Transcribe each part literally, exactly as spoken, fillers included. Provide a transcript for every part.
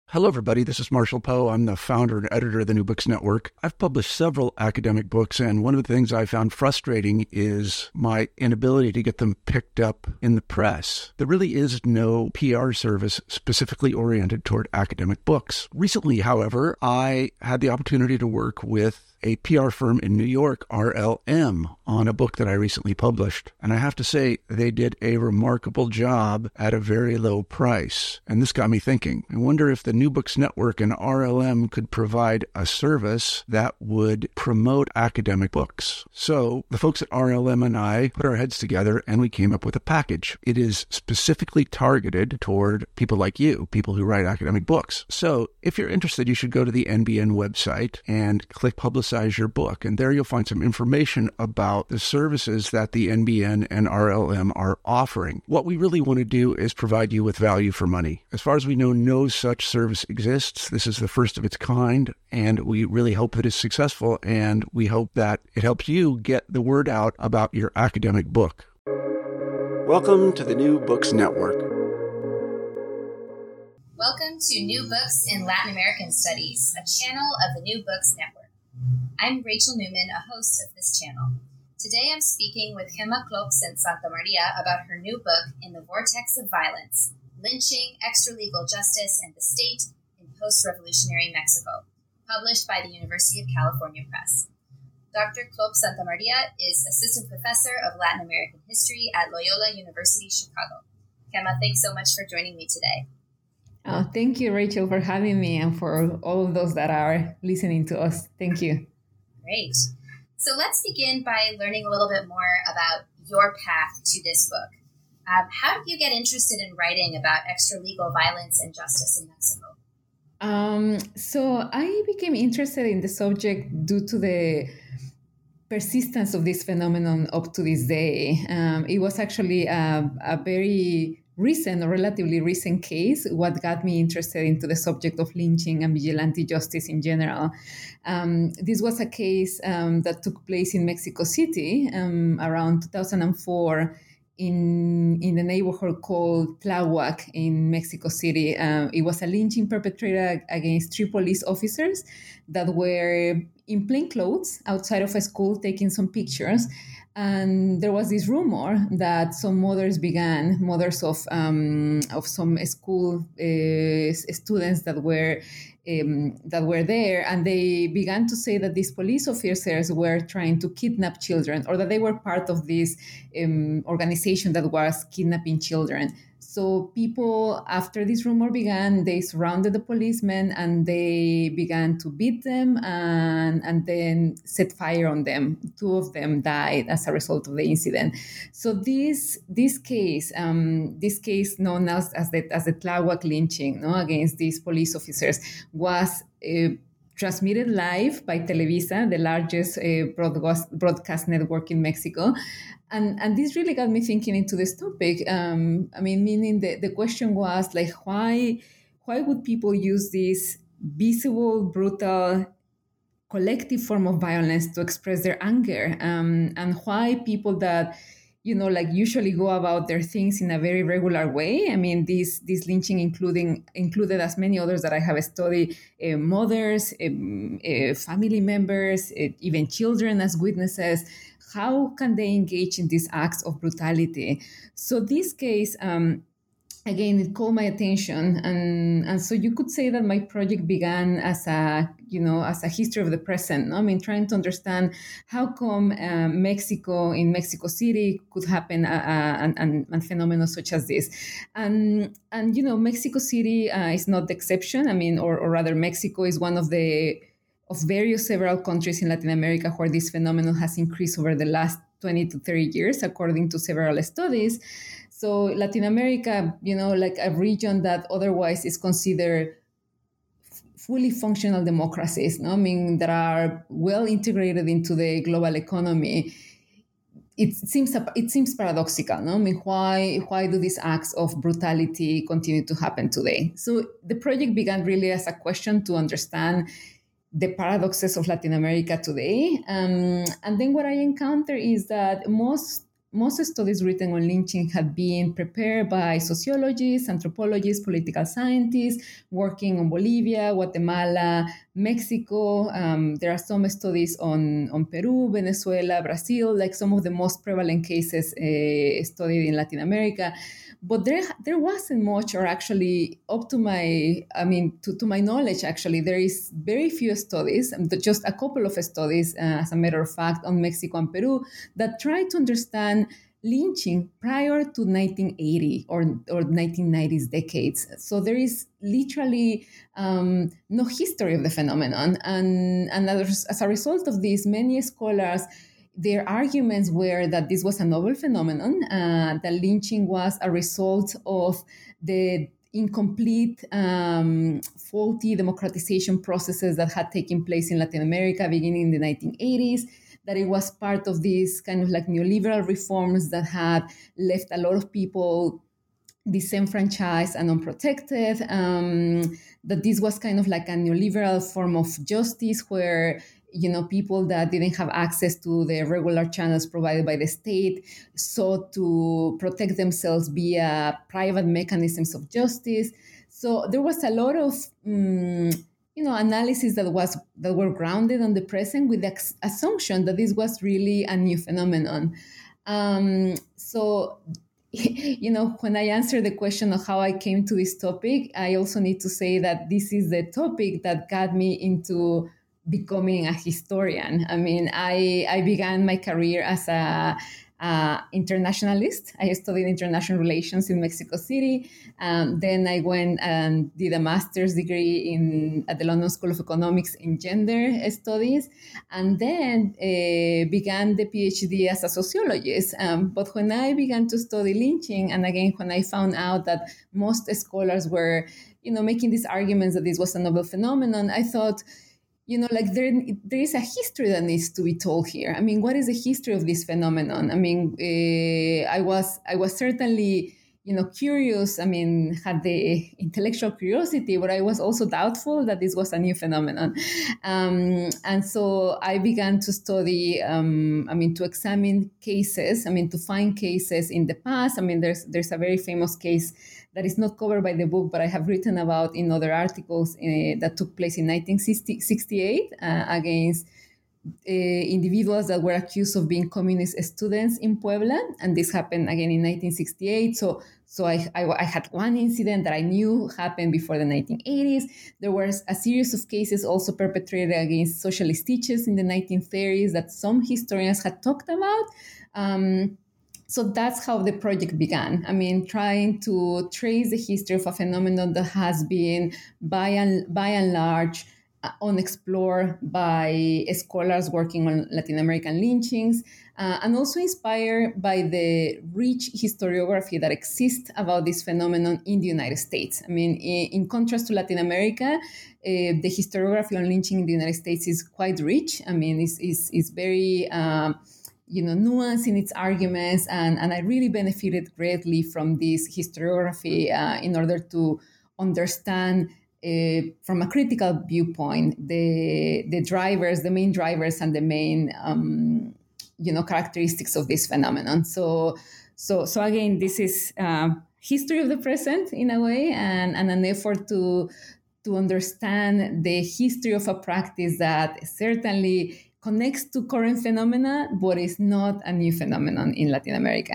Hello, everybody. This is Marshall Poe. I'm the founder and editor of the New Books Network. I've published several academic books, and one of the things I found frustrating is my inability to get them picked up in the press. There really is no P R service specifically oriented toward academic books. Recently, however, I had the opportunity to work with a P R firm in New York, R L M, on a book that I recently published. And I have to say, they did a remarkable job at a very low price. And this got me thinking. I wonder if the New Books Network and R L M could provide a service that would promote academic books. So the folks at R L M and I put our heads together and we came up with a package. It is specifically targeted toward people like you, people who write academic books. So if you're interested, you should go to the N B N website and click Publicize your book. And there you'll find some information about the services that the N B N and R L M are offering. What we really want to do is provide you with value for money. As far as we know, no such service exists. This is the first of its kind, and we really hope that it's successful, and we hope that it helps you get the word out about your academic book. Welcome to the New Books Network. Welcome to New Books in Latin American Studies, a channel of the New Books Network. I'm Rachel Newman, a host of this channel. Today I'm speaking with Gemma Klopsen Santamaria about her new book, In the Vortex of Violence, Lynching, Extralegal Justice, and the State in Post-Revolutionary Mexico, published by the University of California Press. Doctor Klop Santamaria is Assistant Professor of Latin American History at Loyola University, Chicago. Gemma, thanks so much for joining me today. Oh, thank you, Rachel, for having me and for all of those that are listening to us. Thank you. Great. So let's begin by learning a little bit more about your path to this book. Um, how did you get interested in writing about extralegal violence and justice in Mexico? Um, so I became interested in the subject due to the persistence of this phenomenon up to this day. Um, it was actually a, a very recent or relatively recent case, what got me interested into the subject of lynching and vigilante justice in general. Um, this was a case um, that took place in Mexico City um, around two thousand four in, in the neighborhood called Tláhuac in Mexico City. Uh, it was a lynching perpetrated against three police officers that were in plain clothes outside of a school taking some pictures. And there was this rumor that some mothers began, mothers of um, of some school uh, students that were um, that were there, and they began to say that these police officers were trying to kidnap children, or that they were part of this um, organization that was kidnapping children. So people, after this rumor began, they surrounded the policemen and they began to beat them and, and then set fire on them. Two of them died as a result of the incident. So this this case, um, this case known as, as the as the Tláhuac lynching, no, against these police officers, was uh, transmitted live by Televisa, the largest uh, broadcast, broadcast network in Mexico. And, and this really got me thinking into this topic. Um, I mean, meaning the, the question was like, why, why would people use this visible, brutal, collective form of violence to express their anger? Um, and why people that, you know, like usually go about their things in a very regular way. I mean, this this lynching including included, as many others that I have studied, uh, mothers, um, uh, family members, uh, even children as witnesses. How can they engage in these acts of brutality? So this case, um, again, it caught my attention, and and so you could say that my project began as a you know as a history of the present. No? I mean, trying to understand how come uh, Mexico in Mexico City could happen uh, uh, and, and and phenomena such as this, and and you know Mexico City uh, is not the exception. I mean, or or rather, Mexico is one of the of various several countries in Latin America where this phenomenon has increased over the last twenty to thirty years, according to several studies. So Latin America, you know, like a region that otherwise is considered f- fully functional democracies, no? I mean, that are well integrated into the global economy. It seems it seems paradoxical, no? I mean, why why do these acts of brutality continue to happen today? So the project began really as a question to understand the paradoxes of Latin America today. Um, and then what I encounter is that most most studies written on lynching had been prepared by sociologists, anthropologists, political scientists working on Bolivia, Guatemala, Mexico. Um, there are some studies on, on Peru, Venezuela, Brazil, like some of the most prevalent cases uh, studied in Latin America. But there, there wasn't much, or actually, up to my, I mean, to, to my knowledge, actually, there is very few studies, just a couple of studies, uh, as a matter of fact, on Mexico and Peru that try to understand lynching prior to nineteen eighty or, or nineteen nineties decades. So there is literally um, no history of the phenomenon. And, and as, as a result of this, many scholars, their arguments were that this was a novel phenomenon, uh, that lynching was a result of the incomplete, um, faulty democratization processes that had taken place in Latin America beginning in the nineteen eighties, that it was part of these kind of like neoliberal reforms that had left a lot of people disenfranchised and unprotected, um, that this was kind of like a neoliberal form of justice where, you know, people that didn't have access to the regular channels provided by the state sought to protect themselves via private mechanisms of justice. So there was a lot of, um, you know, analysis that was that were grounded on the present with the ex- assumption that this was really a new phenomenon. Um, so, you know, when I answer the question of how I came to this topic, I also need to say that this is the topic that got me into becoming a historian. I mean, I, I began my career as a, a internationalist. I studied international relations in Mexico City. Um, then I went and did a master's degree in at the London School of Economics in gender studies, and then uh, began the PhD as a sociologist. Um, but when I began to study lynching, and again, when I found out that most scholars were, you know, making these arguments that this was a novel phenomenon, I thought, you know, like there, there is a history that needs to be told here. I mean, what is the history of this phenomenon? I mean, uh, I was, I was certainly, you know, curious. I mean, had the intellectual curiosity, but I was also doubtful that this was a new phenomenon. Um, and so I began to study, um, I mean, to examine cases. I mean, to find cases in the past. I mean, there's, there's a very famous case that is not covered by the book, but I have written about in other articles uh, that took place in nineteen sixty-eight uh, against uh, individuals that were accused of being communist students in Puebla. And this happened again in nineteen sixty-eight. So, so I, I, I had one incident that I knew happened before the nineteen eighties. There was a series of cases also perpetrated against socialist teachers in the nineteen thirties that some historians had talked about. Um, So that's how the project began. I mean, trying to trace the history of a phenomenon that has been, by and, by and large, uh, unexplored by scholars working on Latin American lynchings, uh, and also inspired by the rich historiography that exists about this phenomenon in the United States. I mean, in, in contrast to Latin America, uh, the historiography on lynching in the United States is quite rich. I mean, it's, it's, it's very... Um, you know, nuance in its arguments. And, and I really benefited greatly from this historiography uh, in order to understand uh, from a critical viewpoint the, the drivers, the main drivers and the main, um, you know, characteristics of this phenomenon. So, so, so again, this is uh, history of the present in a way, and, and an effort to, to understand the history of a practice that certainly connects to current phenomena, but is not a new phenomenon in Latin America.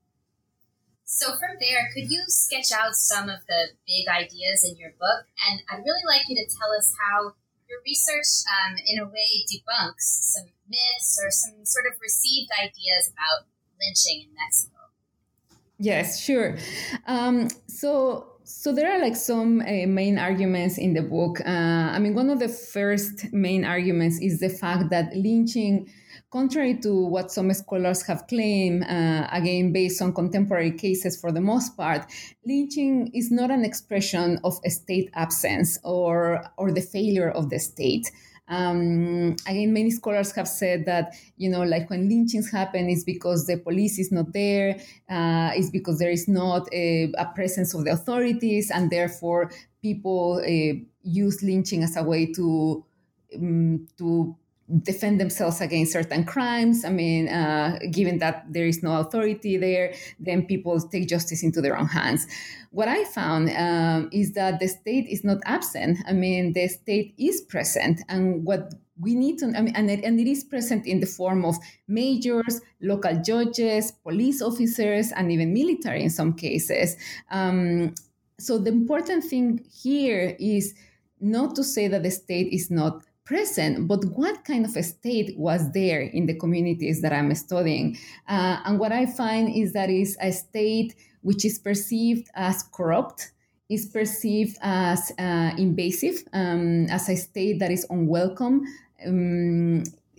So from there, could you sketch out some of the big ideas in your book? And I'd really like you to tell us how your research, um, in a way, debunks some myths or some sort of received ideas about lynching in Mexico. Yes, sure. Um, so... So there are like some uh, main arguments in the book. Uh, I mean, one of the first main arguments is the fact that lynching, contrary to what some scholars have claimed, uh, again, based on contemporary cases for the most part, lynching is not an expression of a state absence or, or the failure of the state. Um, again, many scholars have said that, you know, like when lynchings happen, it's because the police is not there, uh, it's because there is not a, a presence of the authorities, and therefore people uh, use lynching as a way to um, to defend themselves against certain crimes. I mean, uh, given that there is no authority there, then people take justice into their own hands. What I found um, is that the state is not absent. I mean, the state is present, and what we need to, I mean, and it, and it is present in the form of mayors, local judges, police officers, and even military in some cases. Um, so the important thing here is not to say that the state is not present, but what kind of a state was there in the communities that I'm studying? Uh, and what I find is that it's a state which is perceived as corrupt, is perceived as uh, invasive, um, as a state that is unwelcome, um,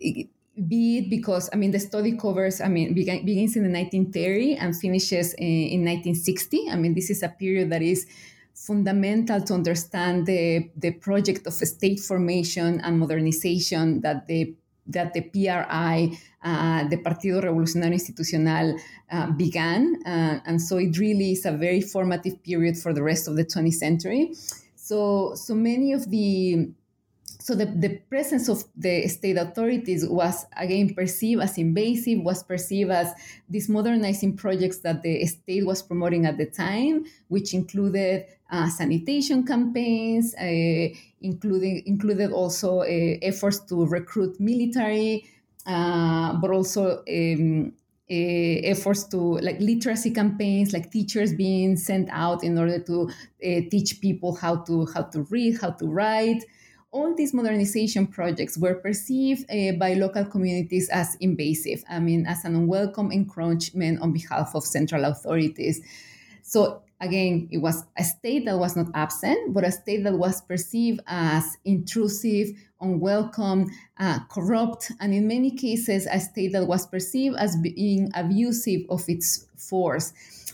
be it because, I mean, the study covers, I mean, begin, begins in the nineteen thirty and finishes in, in nineteen sixty. I mean, this is a period that is fundamental to understand the, the project of state formation and modernization that the that the P R I, uh, the Partido Revolucionario Institucional, uh, began. Uh, and so it really is a very formative period for the rest of the twentieth century. So, so many of the, so the, the presence of the state authorities was again perceived as invasive, was perceived as these modernizing projects that the state was promoting at the time, which included uh, sanitation campaigns, uh, including included also uh, efforts to recruit military, uh, but also um, uh, efforts to like literacy campaigns, like teachers being sent out in order to uh, teach people how to how to read, how to write. All these modernization projects were perceived uh, by local communities as invasive. I mean, as an unwelcome encroachment on behalf of central authorities. So again, it was a state that was not absent, but a state that was perceived as intrusive, unwelcome, uh, corrupt, and in many cases, a state that was perceived as being abusive of its force.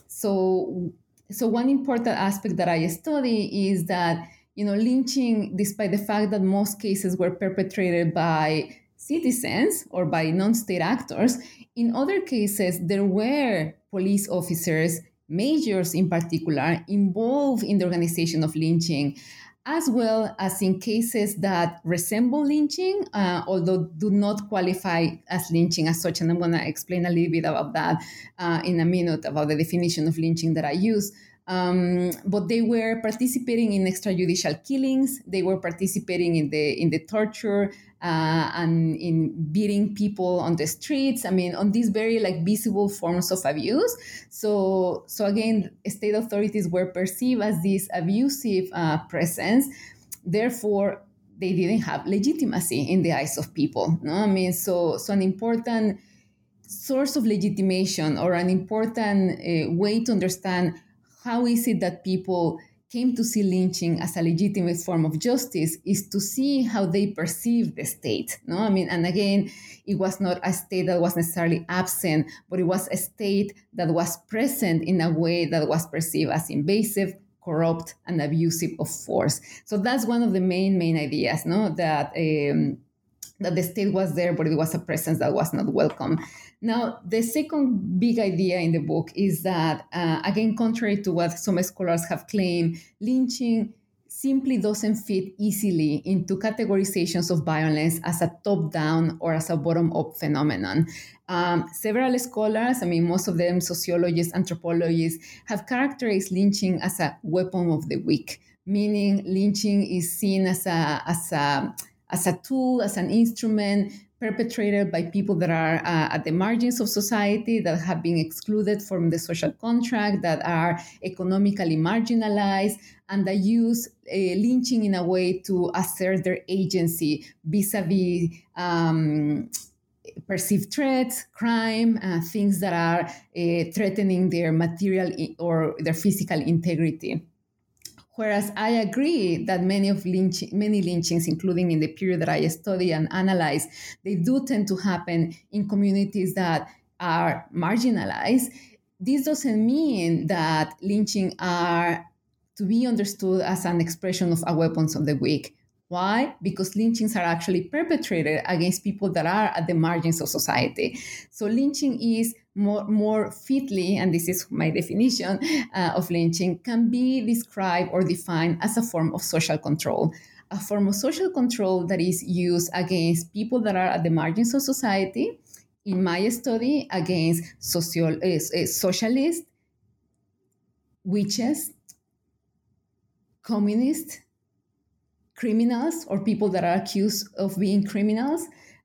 So, so one important aspect that I study is that, you know, lynching, despite the fact that most cases were perpetrated by citizens or by non-state actors, in other cases, there were police officers, majors in particular, involved in the organization of lynching, as well as in cases that resemble lynching, uh, although do not qualify as lynching as such. And I'm going to explain a little bit about that uh, in a minute, about the definition of lynching that I use. Um, but they were participating in extrajudicial killings. They were participating in the in the torture uh, and in beating people on the streets. I mean, on these very like visible forms of abuse. So, so again, state authorities were perceived as this abusive uh, presence. Therefore, they didn't have legitimacy in the eyes of people. No, I mean, so so an important source of legitimation or an important uh, way to understand how is it that people came to see lynching as a legitimate form of justice is to see how they perceive the state. No, I mean, and again, it was not a state that was necessarily absent, but it was a state that was present in a way that was perceived as invasive, corrupt, and abusive of force. So that's one of the main, main ideas, no, that um, that the state was there, but it was a presence that was not welcome. Now, the second big idea in the book is that, uh, again, contrary to what some scholars have claimed, lynching simply doesn't fit easily into categorizations of violence as a top-down or as a bottom-up phenomenon. Um, several scholars, I mean, most of them sociologists, anthropologists, have characterized lynching as a weapon of the weak, meaning lynching is seen as a, as a, as a tool, as an instrument perpetrated by people that are uh, at the margins of society, that have been excluded from the social contract, that are economically marginalized, and that use uh, lynching in a way to assert their agency vis-a-vis um, perceived threats, crime, uh, things that are uh, threatening their material or their physical integrity. Whereas I agree that many of lynch, many lynchings, including in the period that I study and analyze, they do tend to happen in communities that are marginalized. This doesn't mean that lynching are to be understood as an expression of a weapons of the weak. Why? Because lynchings are actually perpetrated against people that are at the margins of society. So lynching is more, more fitly, and this is my definition uh, of lynching, can be described or defined as a form of social control. a form of social control that is used against people that are at the margins of society. In my study, against social, uh, uh, socialists, witches, communists, criminals, or people that are accused of being criminals.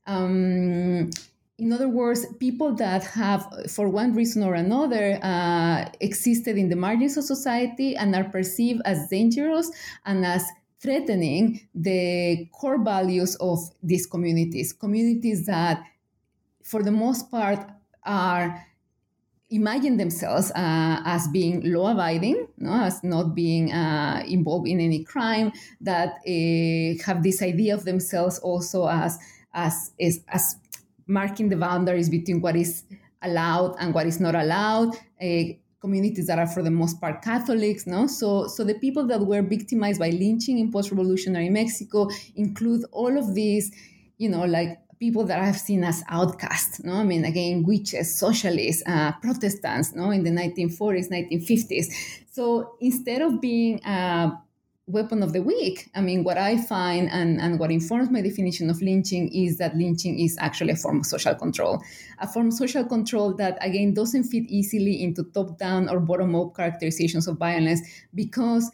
Um, in other words, people that have, for one reason or another, uh, existed in the margins of society and are perceived as dangerous and as threatening the core values of these communities, communities that, for the most part, are imagine themselves uh, as being law-abiding, no? As not being uh, involved in any crime, that uh, have this idea of themselves also as, as, as, as marking the boundaries between what is allowed and what is not allowed, uh, communities that are for the most part Catholics, no? So, so the people that were victimized by lynching in post-revolutionary Mexico include all of these, you know, like people that I've seen as outcasts, no? I mean, again, witches, socialists, uh, Protestants, no? In the nineteen forties, nineteen fifties. So instead of being a weapon of the weak, I mean, what I find and, and what informs my definition of lynching is that lynching is actually a form of social control, a form of social control that, again, doesn't fit easily into top-down or bottom-up characterizations of violence, because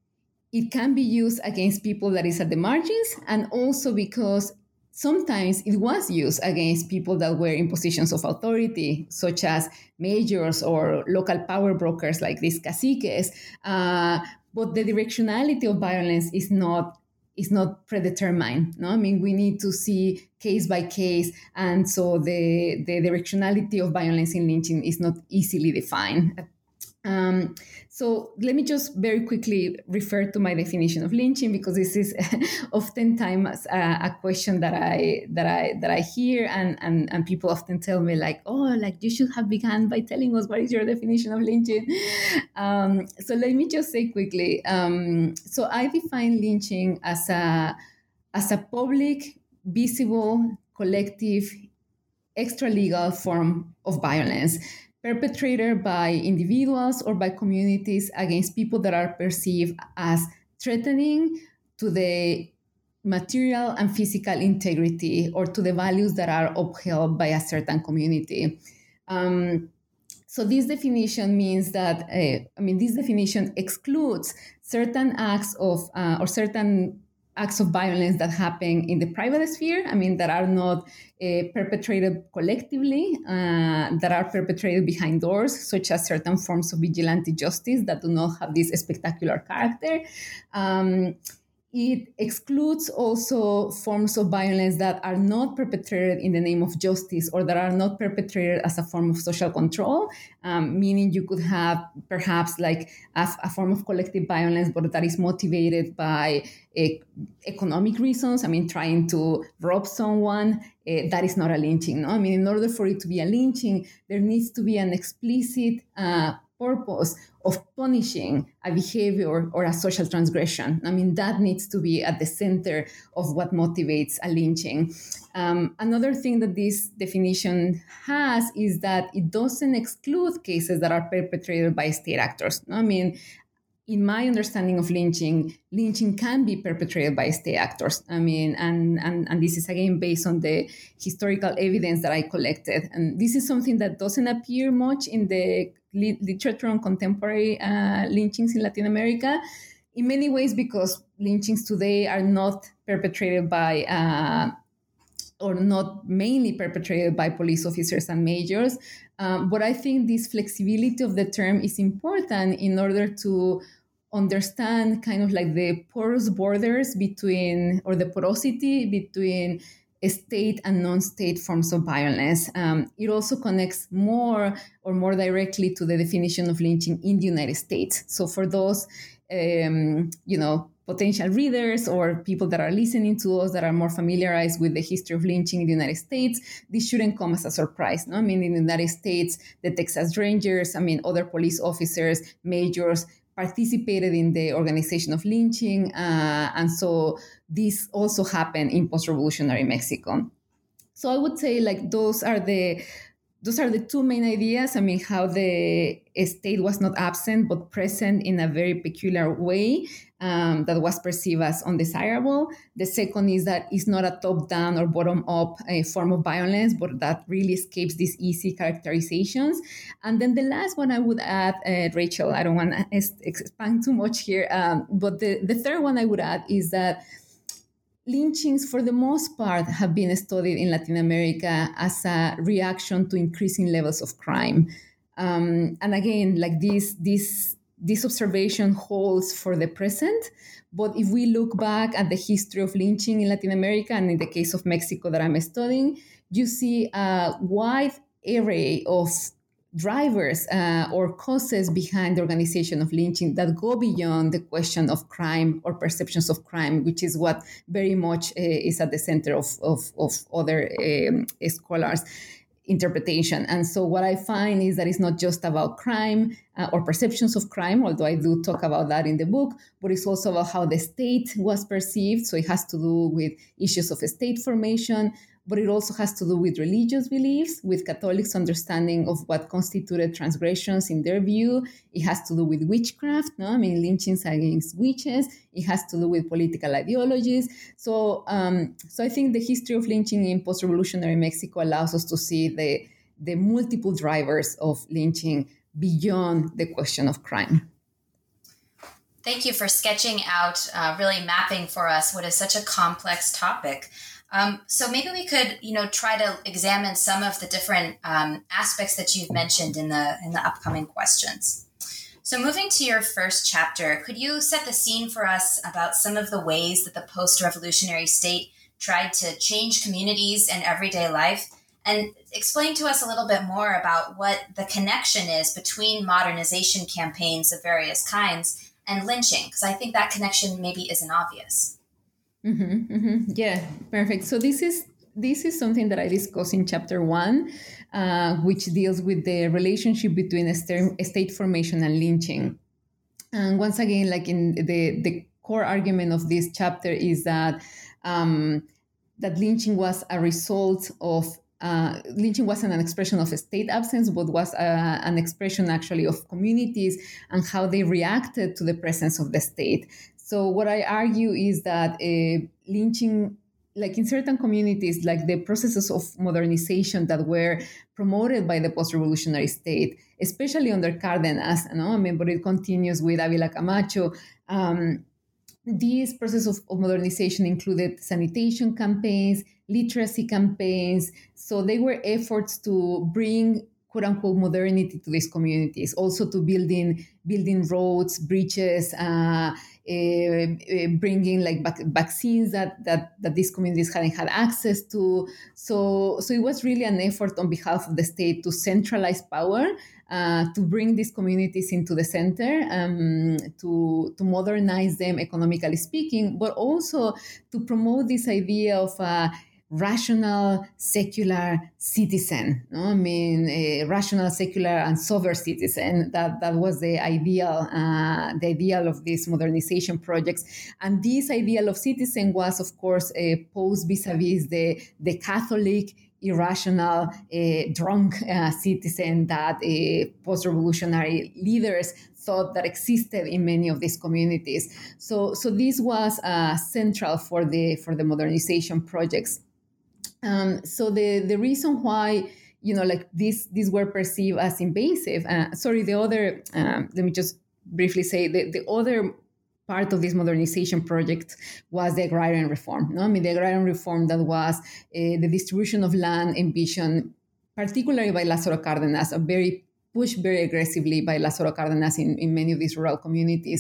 it can be used against people that is at the margins, and also because sometimes it was used against people that were in positions of authority, such as mayors or local power brokers like these caciques. Uh, but the directionality of violence is not is not predetermined. No, I mean, we need to see case by case, and so the the directionality of violence in lynching is not easily defined. Um, so let me just very quickly refer to my definition of lynching, because this is oftentimes a, a question that I that I that I hear, and, and and people often tell me like, oh, like you should have begun by telling us what is your definition of lynching. Um, so let me just say quickly. Um, so I define lynching as a as a public, visible, collective, extra-legal form of violence perpetrated by individuals or by communities against people that are perceived as threatening to the material and physical integrity or to the values that are upheld by a certain community. Um, so this definition means that, uh, I mean, this definition excludes certain acts of, uh, or certain acts of violence that happen in the private sphere, I mean, that are not uh, perpetrated collectively, uh, that are perpetrated behind doors, such as certain forms of vigilante justice that do not have this spectacular character. Um, It excludes also forms of violence that are not perpetrated in the name of justice or that are not perpetrated as a form of social control, um, meaning you could have perhaps like a, a form of collective violence, but that is motivated by uh, economic reasons. I mean, trying to rob someone, uh, that is not a lynching. No? I mean, in order for it to be a lynching, there needs to be an explicit uh, purpose of punishing a behavior or a social transgression. I mean, that needs to be at the center of what motivates a lynching. Um, another thing that this definition has is that it doesn't exclude cases that are perpetrated by state actors. I mean, in my understanding of lynching, lynching can be perpetrated by state actors. I mean, and, and, and this is again based on the historical evidence that I collected. And this is something that doesn't appear much in the li- literature on contemporary uh, lynchings in Latin America, in many ways because lynchings today are not perpetrated by, uh, or not mainly perpetrated by police officers and majors. Um, but I think this flexibility of the term is important in order to understand kind of like the porous borders between, or the porosity between state and non-state forms of violence. Um, it also connects more or more directly to the definition of lynching in the United States. So for those, um, you know, potential readers or people that are listening to us that are more familiarized with the history of lynching in the United States, this shouldn't come as a surprise. No? I mean, in the United States, the Texas Rangers, I mean, other police officers, majors, participated in the organization of lynching. Uh, and so this also happened in post-revolutionary Mexico. So I would say like those are the those are the two main ideas. I mean, how the state was not absent, but present in a very peculiar way um, that was perceived as undesirable. The second is that it's not a top-down or bottom-up uh, form of violence, but that really escapes these easy characterizations. And then the last one I would add, uh, Rachel, I don't want to expand too much here, um, but the, the third one I would add is that lynchings, for the most part, have been studied in Latin America as a reaction to increasing levels of crime. Um, and again, like this, this, this observation holds for the present. But if we look back at the history of lynching in Latin America, and in the case of Mexico that I'm studying, you see a wide array of drivers uh, or causes behind the organization of lynching that go beyond the question of crime or perceptions of crime, which is what very much uh, is at the center of, of, of other um, scholars' interpretation. And so what I find is that it's not just about crime uh, or perceptions of crime, although I do talk about that in the book, but it's also about how the state was perceived. So it has to do with issues of state formation, but it also has to do with religious beliefs, with Catholics' understanding of what constituted transgressions in their view. It has to do with witchcraft, no? I mean, lynchings against witches. It has to do with political ideologies. So, um, so I think the history of lynching in post-revolutionary Mexico allows us to see the, the multiple drivers of lynching beyond the question of crime. Thank you for sketching out, uh, really mapping for us what is such a complex topic. Um, so maybe we could, you know, try to examine some of the different um, aspects that you've mentioned in the in the upcoming questions. So moving to your first chapter, could you set the scene for us about some of the ways that the post-revolutionary state tried to change communities and everyday life, and explain to us a little bit more about what the connection is between modernization campaigns of various kinds and lynching, because I think that connection maybe isn't obvious. Mm-hmm, mm-hmm. Yeah, perfect. So this is this is something that I discuss in chapter one, uh, which deals with the relationship between state formation and lynching. And once again, like in the the core argument of this chapter is that um, that lynching was a result of uh, lynching wasn't an expression of a state absence, but was a, an expression actually of communities and how they reacted to the presence of the state. So what I argue is that uh, lynching, like in certain communities, like the processes of modernization that were promoted by the post-revolutionary state, especially under Cárdenas, you know, I mean, but it continues with Ávila Camacho. Um, these processes of, of modernization included sanitation campaigns, literacy campaigns. So they were efforts to bring quote unquote modernity to these communities, also to building building roads, bridges, uh, uh, uh, bringing like vac- vaccines that, that that these communities hadn't had access to. So so it was really an effort on behalf of the state to centralize power, uh, to bring these communities into the center, um, to to modernize them economically speaking, but also to promote this idea of a rational, secular citizen. No? I mean, a rational, secular, and sovereign citizen. That that was the ideal, uh, the ideal of these modernization projects. And this ideal of citizen was, of course, a posed vis-a-vis the the Catholic, irrational, uh, drunk uh, citizen that uh, post-revolutionary leaders thought that existed in many of these communities. So, so this was uh, central for the for the modernization projects. Um, so the, the reason why, you know, like these, these were perceived as invasive, uh, sorry, the other, um, let me just briefly say the, the other part of this modernization project was the agrarian reform. No? I mean, the agrarian reform that was uh, the distribution of land envisioned, particularly by Lázaro Cárdenas, a very pushed very aggressively by Lázaro Cárdenas in, in many of these rural communities.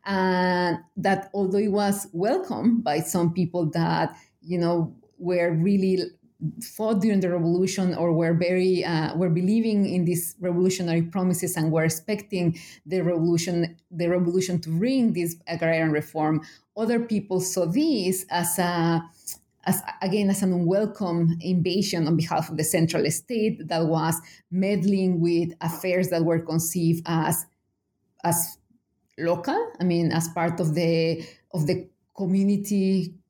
And that although it was welcomed by some people that, you know, were really fought during the revolution or were very uh, were believing in these revolutionary promises and were expecting the revolution the revolution to bring this agrarian reform, other people saw this as a as again as an unwelcome invasion on behalf of the central state that was meddling with affairs that were conceived as as local. I mean, as part of the of the community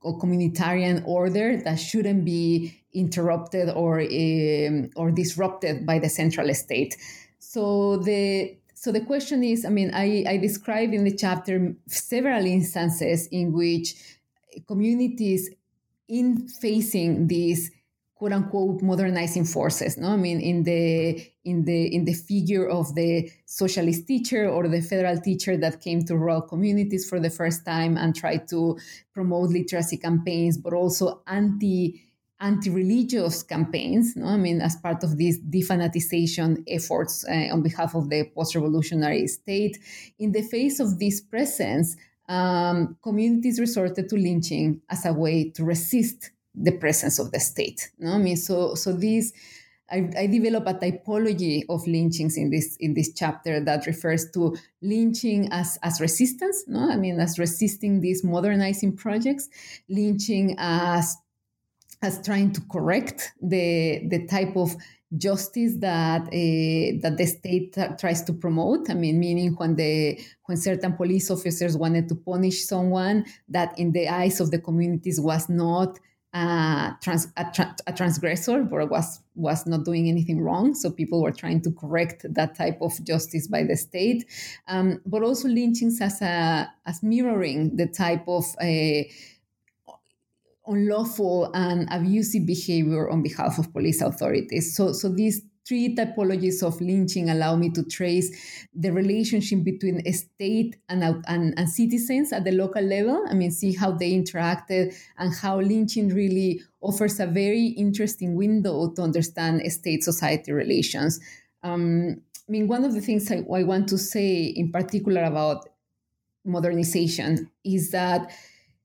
or communitarian order that shouldn't be interrupted or um, or disrupted by the central state. So the so the question is, I mean, I, I describe in the chapter several instances in which communities in facing these quote unquote modernizing forces, no, I mean, in the in the in the figure of the socialist teacher or the federal teacher that came to rural communities for the first time and tried to promote literacy campaigns, but also anti anti-religious campaigns, no, I mean, as part of these defanatization efforts uh, on behalf of the post-revolutionary state. In the face of this presence, um, communities resorted to lynching as a way to resist the presence of the state. No, I mean, so so these, I, I develop a typology of lynchings in this in this chapter that refers to lynching as as resistance. No, I mean, as resisting these modernizing projects, lynching as as trying to correct the the type of justice that uh, that the state t- tries to promote. I mean, meaning when the when certain police officers wanted to punish someone that, in the eyes of the communities, was not Uh, trans, a, tra- a transgressor, or was was not doing anything wrong. So people were trying to correct that type of justice by the state, um, but also lynchings as a as mirroring the type of uh, unlawful and abusive behavior on behalf of police authorities. So so these three typologies of lynching allow me to trace the relationship between a state and, and, and citizens at the local level. I mean, see how they interacted and how lynching really offers a very interesting window to understand state-society relations. Um, I mean, one of the things I, I want to say in particular about modernization is that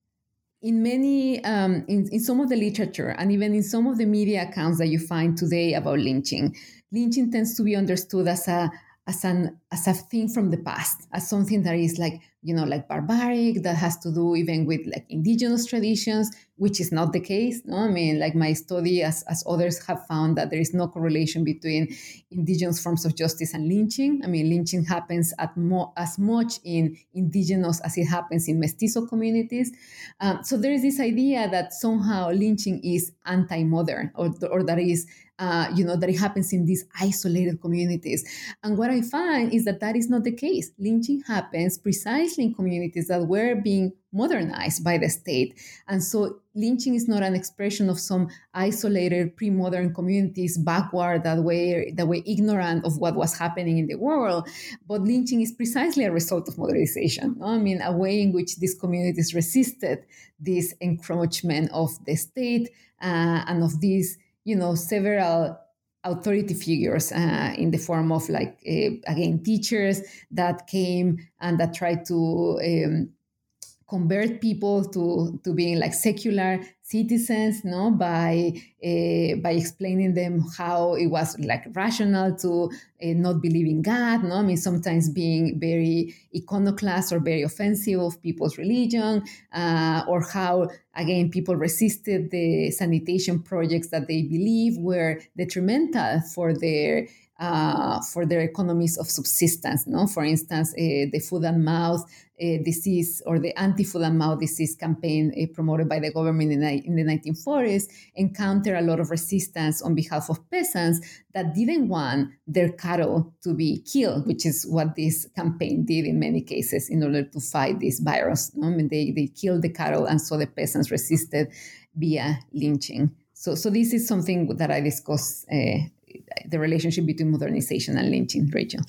in many, um, in, in some of the literature and even in some of the media accounts that you find today about lynching, lynching tends to be understood as a as an as a thing from the past, as something that is like, you know, like barbaric, that has to do even with like indigenous traditions, which is not the case. No, I mean, like my study, as, as others have found, that there is no correlation between indigenous forms of justice and lynching. I mean, lynching happens at mo- as much in indigenous as it happens in mestizo communities. Um, so there is this idea that somehow lynching is anti-modern, or, or that is Uh, you know, that it happens in these isolated communities. And what I find is that that is not the case. Lynching happens precisely in communities that were being modernized by the state. And so lynching is not an expression of some isolated pre-modern communities backward that were, that were ignorant of what was happening in the world. But lynching is precisely a result of modernization. No? I mean, a way in which these communities resisted this encroachment of the state uh, and of these, you know, several authority figures uh, in the form of, like, uh, again, teachers that came and that tried to um, convert people to, to being like secular citizens, no, by uh, by explaining them how it was like rational to uh, not believe in God, no, I mean, sometimes being very iconoclast or very offensive of people's religion, uh, or how, again, people resisted the sanitation projects that they believe were detrimental for their uh, for their economies of subsistence. No, for instance, uh, the foot and mouth uh, disease, or the anti-foot and mouth disease campaign uh, promoted by the government in, in the nineteen forties, encountered a lot of resistance on behalf of peasants that didn't want their cattle to be killed, which is what this campaign did in many cases in order to fight this virus. No? I mean, they, they killed the cattle, and so the peasants resisted via lynching. So, so this is something that I discuss, uh, the relationship between modernization and lynching, Rachel.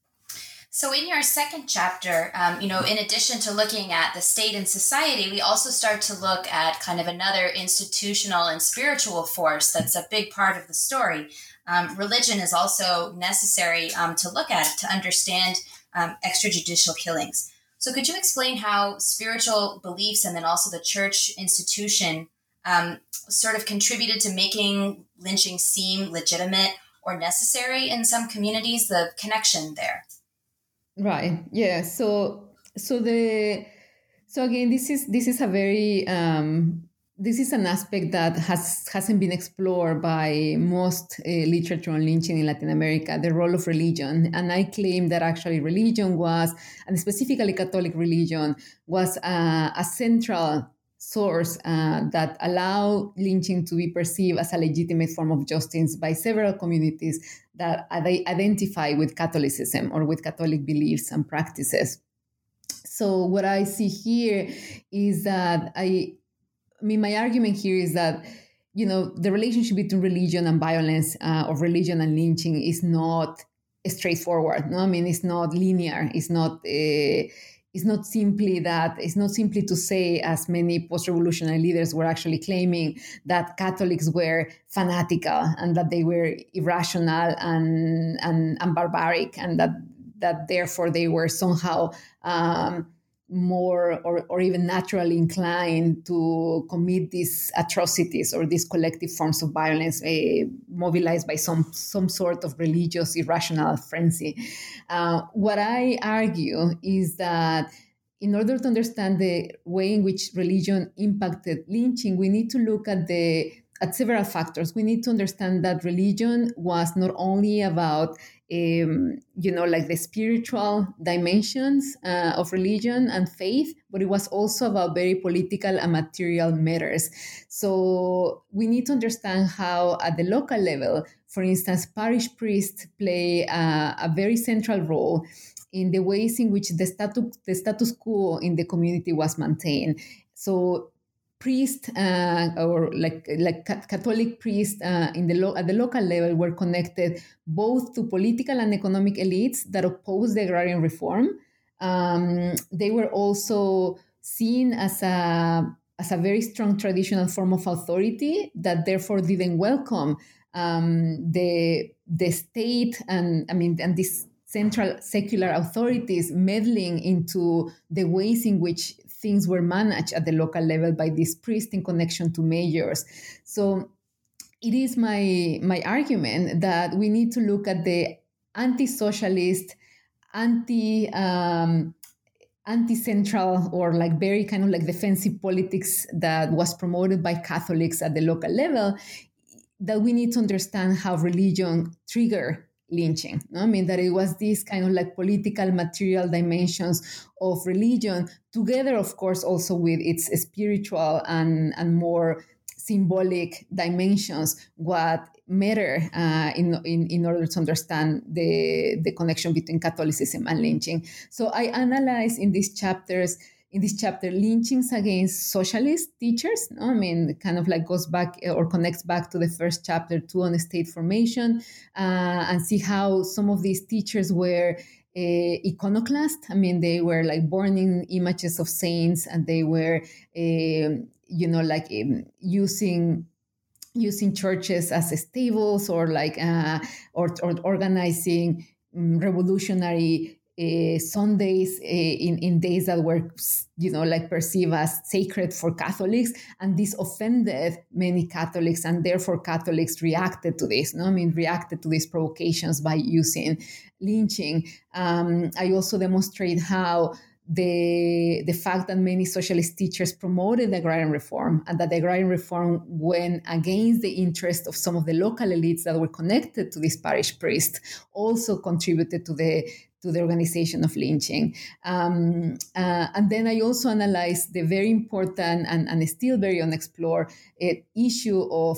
So in your second chapter, um, you know, in addition to looking at the state and society, we also start to look at kind of another institutional and spiritual force that's a big part of the story. Um, religion is also necessary um, to look at to understand um, extrajudicial killings. So could you explain how spiritual beliefs and then also the church institution um, sort of contributed to making lynching seem legitimate or necessary in some communities, the connection there? Right. Yeah. So, so the, so again, this is, this is a very, um, this is an aspect that has, hasn't been explored by most uh, literature on lynching in Latin America, the role of religion. And I claim that actually religion was, and specifically Catholic religion, was uh, a central source uh, that allow lynching to be perceived as a legitimate form of justice by several communities that they identify with Catholicism or with Catholic beliefs and practices. So what I see here is that I, I mean, my argument here is that, you know, the relationship between religion and violence, uh, or religion and lynching, is not straightforward. No, I mean, it's not linear. It's not. Uh, it's not simply that. It's not simply to say, as many post-revolutionary leaders were actually claiming, that Catholics were fanatical and that they were irrational and and, and barbaric, and that that therefore they were somehow um, more or, or even naturally inclined to commit these atrocities or these collective forms of violence, uh, mobilized by some some sort of religious irrational frenzy. Uh, what I argue is that in order to understand the way in which religion impacted lynching, we need to look at the at several factors. We need to understand that religion was not only about Um, you know, like the spiritual dimensions uh, of religion and faith, but it was also about very political and material matters. So we need to understand how, at the local level, for instance, parish priests play uh, a very central role in the ways in which the status, the status quo in the community was maintained. So priests uh, or like like Catholic priests uh, in the lo- at the local level were connected both to political and economic elites that opposed the agrarian reform. Um, they were also seen as a as a very strong traditional form of authority that therefore didn't welcome um, the the state and I mean and this central secular authorities meddling into the ways in which things were managed at the local level by these priests in connection to mayors. So it is my my argument that we need to look at the anti-socialist, anti um, anti-central or like very kind of like defensive politics that was promoted by Catholics at the local level, that we need to understand how religion triggered lynching. No? I mean, that it was these kind of like political, material dimensions of religion, together, of course, also with its spiritual and, and more symbolic dimensions, what matter uh, in, in, in order to understand the, the connection between Catholicism and lynching. So I analyze in these chapters In this chapter, lynchings against socialist teachers, no? I mean, kind of like goes back or connects back to the first chapter, two on state formation, uh, and see how some of these teachers were uh, iconoclast. I mean, they were like burning images of saints, and they were, uh, you know, like um, using using churches as stables, or like uh, or, or organizing um, revolutionary Uh, Sundays uh, in, in days that were, you know, like perceived as sacred for Catholics. And this offended many Catholics, and therefore Catholics reacted to this, no? I mean, reacted to these provocations by using lynching. Um, I also demonstrate how the, the fact that many socialist teachers promoted the agrarian reform, and that the agrarian reform went against the interest of some of the local elites that were connected to this parish priest, also contributed to the to the organization of lynching. Um, uh, and then I also analyzed the very important and, and still very unexplored uh, issue of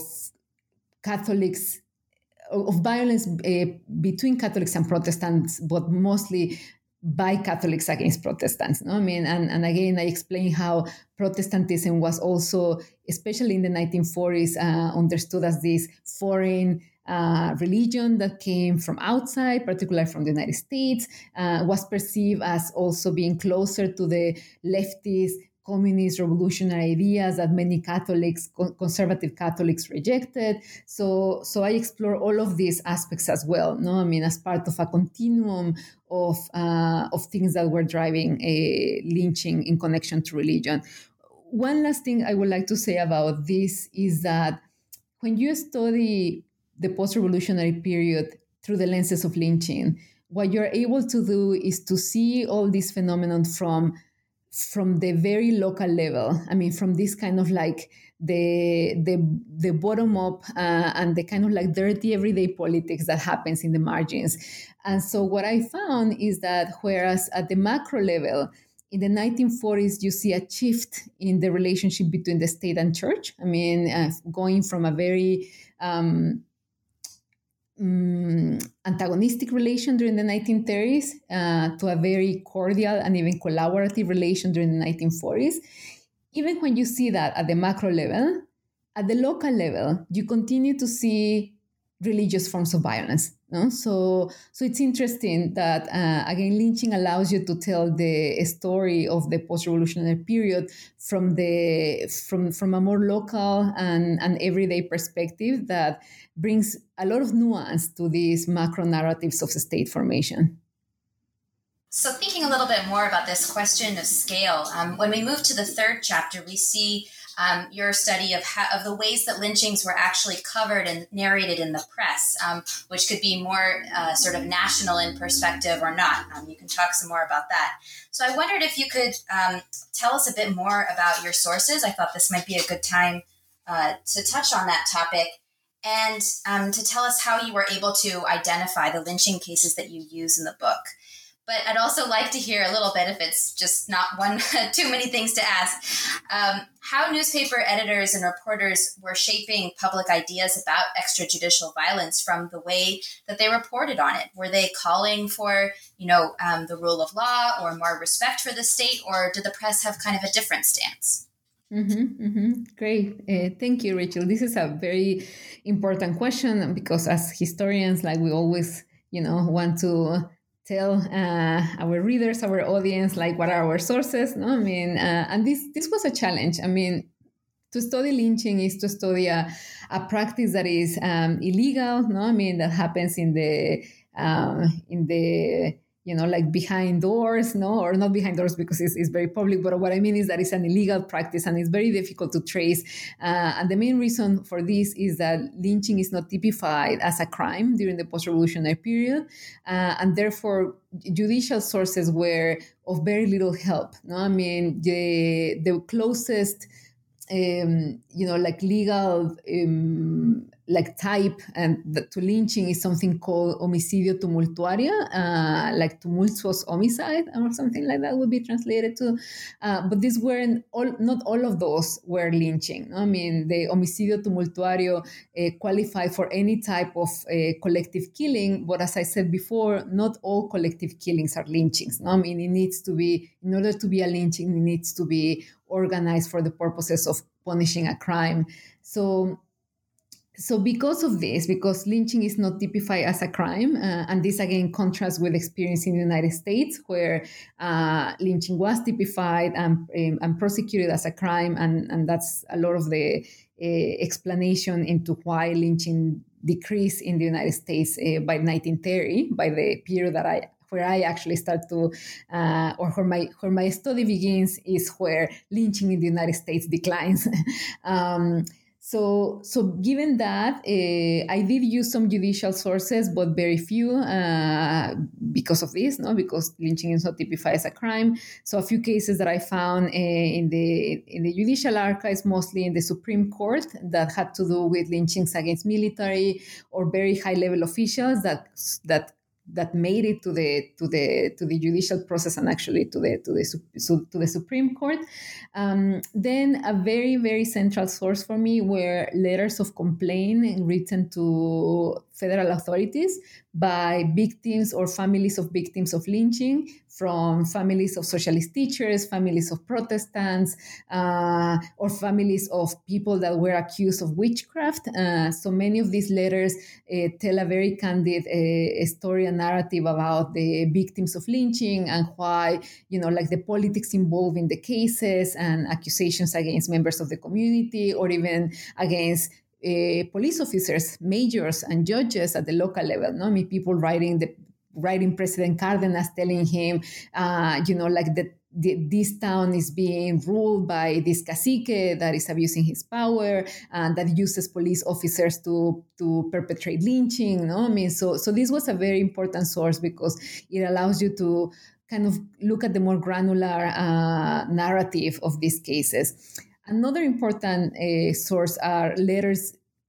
Catholics, of violence uh, between Catholics and Protestants, but mostly by Catholics against Protestants. No? I mean, and, and again, I explain how Protestantism was also, especially in the nineteen forties, uh, understood as this foreign Uh, religion that came from outside, particularly from the United States, uh, was perceived as also being closer to the leftist, communist, revolutionary ideas that many Catholics, conservative Catholics, rejected. So, so I explore all of these aspects as well. No, I mean, as part of a continuum of uh, of things that were driving a lynching in connection to religion. One last thing I would like to say about this is that when you study the post-revolutionary period through the lenses of lynching, what you're able to do is to see all this phenomenon from, from the very local level. I mean, from this kind of like the the, the bottom up uh, and the kind of like dirty everyday politics that happens in the margins. And so what I found is that whereas at the macro level, in the nineteen forties, you see a shift in the relationship between the state and church. I mean, uh, going from a very um, um, antagonistic relation during the nineteen thirties uh, to a very cordial and even collaborative relation during the nineteen forties. Even when you see that at the macro level, at the local level, you continue to see religious forms of violence. No? So, so it's interesting that, uh, again, lynching allows you to tell the story of the post-revolutionary period from the from from a more local and, and everyday perspective that brings a lot of nuance to these macro narratives of state formation. So thinking a little bit more about this question of scale, um, when we move to the third chapter, we see Um, your study of how, of the ways that lynchings were actually covered and narrated in the press, um, which could be more uh, sort of national in perspective or not. Um, you can talk some more about that. So I wondered if you could um, tell us a bit more about your sources. I thought this might be a good time uh, to touch on that topic, and um, to tell us how you were able to identify the lynching cases that you use in the book. But I'd also like to hear a little bit, if it's just not one too many things to ask, um, how newspaper editors and reporters were shaping public ideas about extrajudicial violence from the way that they reported on it. Were they calling for, you know, um, the rule of law or more respect for the state, or did the press have kind of a different stance? Mm-hmm, mm-hmm. Great. Uh, thank you, Rachel. This is a very important question because as historians, like we always, you know, want to tell uh, our readers, our audience, like what are our sources? No, I mean, uh, and this this was a challenge. I mean, to study lynching is to study a, a practice that is um, illegal. No, I mean that happens in the um, in the you know like behind doors, no, or not behind doors because it's, it's very public. But what I mean is that it's an illegal practice and it's very difficult to trace. Uh, and the main reason for this is that lynching is not typified as a crime during the post-revolutionary period, uh, and therefore judicial sources were of very little help. No, I mean the the closest. Um, you know, like legal, um, like type and the, to lynching is something called homicidio tumultuario, uh, like tumultuous homicide or something like that would be translated to. Uh, but these weren't all, not all of those were lynching. I mean, the homicidio tumultuario uh, qualified for any type of uh, collective killing, but as I said before, not all collective killings are lynchings. No? I mean, it needs to be, in order to be a lynching, it needs to be organized for the purposes of punishing a crime. So, so because of this, because lynching is not typified as a crime, uh, and this again contrasts with experience in the United States, where uh, lynching was typified and, um, and prosecuted as a crime, and, and that's a lot of the uh, explanation into why lynching decreased in the United States uh, by nineteen thirty, by the period that I where I actually start to, uh, or where my where my study begins is where lynching in the United States declines. um, so, so given that, uh, I did use some judicial sources, but very few uh, because of this, no, because lynching is not typified as a crime. So, a few cases that I found uh, in the in the judicial archives, mostly in the Supreme Court, that had to do with lynchings against military or very high level officials that that. that made it to the to the to the judicial process and actually to the to the to the Supreme Court. Um, then a very very central source for me were letters of complaint written to federal authorities by victims or families of victims of lynching, from families of socialist teachers, families of Protestants, uh, or families of people that were accused of witchcraft. Uh, so many of these letters uh, tell a very candid uh, story and narrative about the victims of lynching and why, you know, like the politics involved in the cases and accusations against members of the community or even against Uh, police officers, majors, and judges at the local level. No, I mean, people writing the writing President Cárdenas, telling him, uh, you know, like that this town is being ruled by this cacique that is abusing his power and that uses police officers to to perpetrate lynching. No, I mean, so so this was a very important source because it allows you to kind of look at the more granular uh, narrative of these cases. Another important uh, source are letters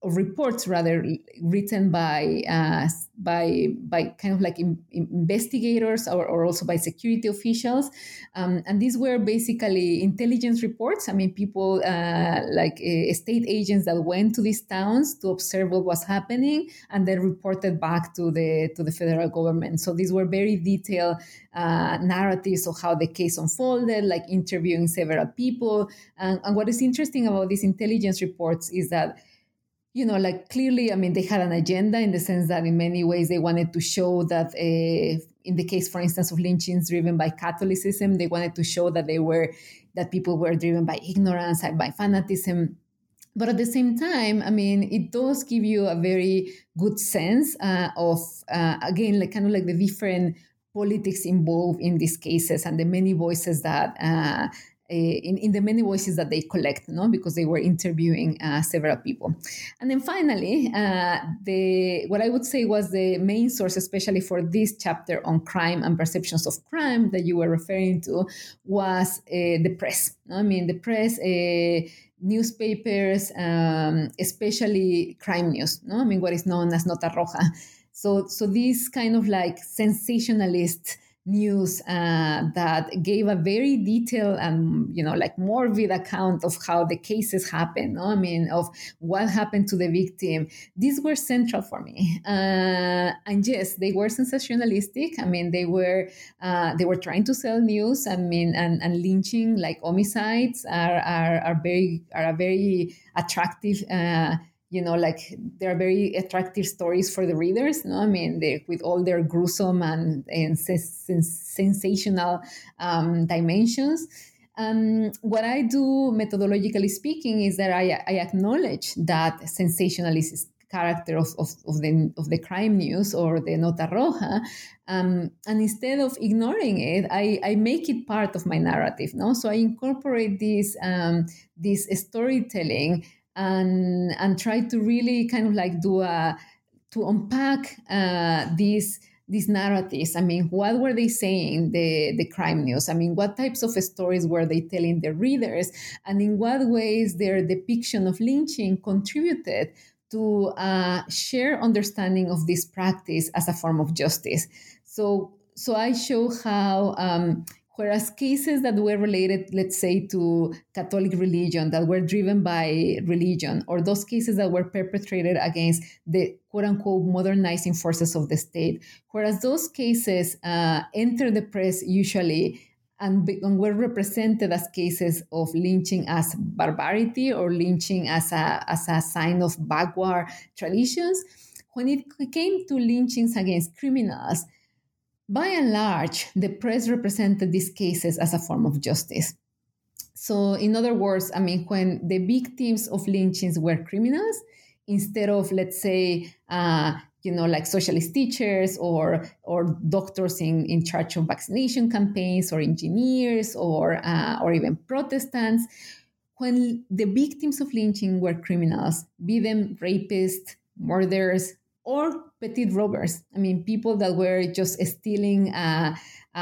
of reports rather written by uh, by by kind of like in, in investigators or, or also by security officials, um, and these were basically intelligence reports. I mean, people uh, like uh, state agents that went to these towns to observe what was happening and then reported back to the to the federal government. So these were very detailed uh, narratives of how the case unfolded, like interviewing several people. And, and what is interesting about these intelligence reports is that, you know, like clearly, I mean, they had an agenda in the sense that in many ways they wanted to show that, uh, in the case, for instance, of lynchings driven by Catholicism, they wanted to show that they were, that people were driven by ignorance and by fanaticism. But at the same time, I mean, it does give you a very good sense uh, of, uh, again, like kind of like the different politics involved in these cases and the many voices that uh, In, in the many voices that they collect, no, because they were interviewing uh, several people. And then finally, uh, the what I would say was the main source, especially for this chapter on crime and perceptions of crime that you were referring to, was uh, the press. No? I mean, the press, uh, newspapers, um, especially crime news. No, I mean, what is known as Nota Roja. So, so these kind of like sensationalist news uh, that gave a very detailed and, you know, like morbid account of how the cases happened. No? I mean, of what happened to the victim. These were central for me. Uh, and yes, they were sensationalistic. I mean, they were uh, they were trying to sell news. I mean, and, and lynching, like homicides, are are, are very are a very attractive. Uh, You know, like they're very attractive stories for the readers. No, I mean, they, with all their gruesome and, and sens- sensational um, dimensions. Um, what I do, methodologically speaking, is that I, I acknowledge that sensationalist character of, of, of the of the crime news or the Nota Roja, um, and instead of ignoring it, I, I make it part of my narrative. No, so I incorporate this um, this storytelling. And and try to really kind of like do a to unpack uh, these these narratives. I mean, what were they saying, the the crime news? I mean, what types of stories were they telling their readers, and in what ways their depiction of lynching contributed to a shared understanding of this practice as a form of justice. So so I show how. Um, Whereas cases that were related, let's say, to Catholic religion, that were driven by religion, or those cases that were perpetrated against the quote-unquote modernizing forces of the state, whereas those cases uh, enter the press usually and, be, and were represented as cases of lynching as barbarity or lynching as a, as a sign of backward traditions, when it came to lynchings against criminals, by and large, the press represented these cases as a form of justice. So, in other words, I mean, when the victims of lynchings were criminals, instead of, let's say, uh, you know, like socialist teachers or or doctors in, in charge of vaccination campaigns or engineers or uh, or even Protestants, when the victims of lynching were criminals, be them rapists, murderers, or petty robbers. I mean, people that were just stealing a,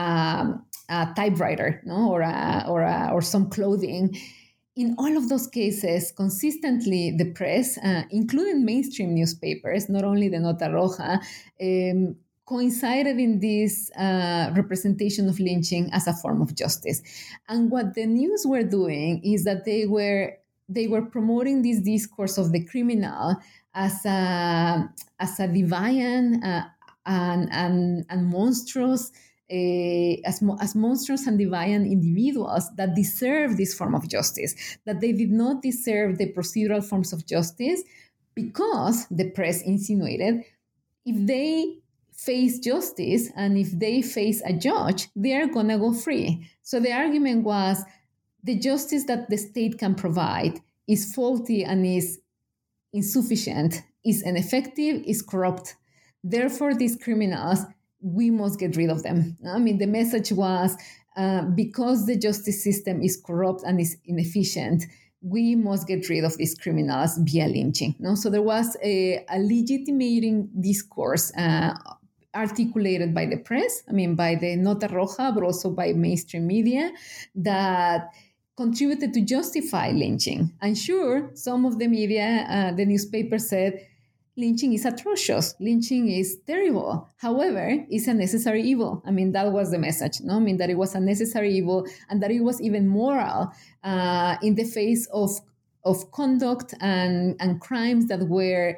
a, a typewriter, no, or a, or a, or some clothing. In all of those cases, consistently, the press, uh, including mainstream newspapers, not only the Nota Roja, um, coincided in this uh, representation of lynching as a form of justice. And what the news were doing is that they were they were promoting this discourse of the criminal as a as a divine uh, and, and and monstrous uh, as as monstrous and divine individuals that deserve this form of justice, that they did not deserve the procedural forms of justice because the press insinuated if they face justice and if they face a judge, they are gonna go free. So the argument was the justice that the state can provide is faulty and is insufficient, is ineffective, is corrupt. Therefore, these criminals, we must get rid of them. I mean, the message was uh, because the justice system is corrupt and is inefficient, we must get rid of these criminals via lynching. No? So there was a, a legitimating discourse uh, articulated by the press, I mean, by the Nota Roja, but also by mainstream media, that contributed to justify lynching. And sure, some of the media, uh, the newspaper said, lynching is atrocious. Lynching is terrible. However, it's a necessary evil. I mean, that was the message, no? I mean, that it was a necessary evil and that it was even moral uh, in the face of, of conduct and, and crimes that were